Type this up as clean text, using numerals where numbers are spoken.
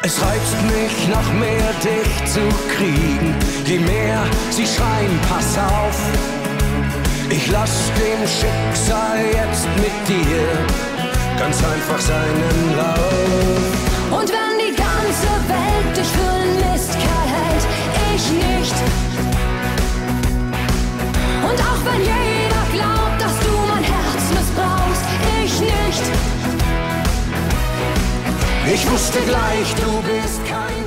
Es reizt mich noch mehr dich zu kriegen, je mehr sie schreien, pass auf. Ich lass dem Schicksal jetzt mit dir ganz einfach seinen Lauf. Und wenn die ganze Welt dich für einen Mistkerl hält, ich nicht. Und auch wenn jeder glaubt, dass du mein Herz missbrauchst, ich nicht. Ich wusste gleich, du bist kein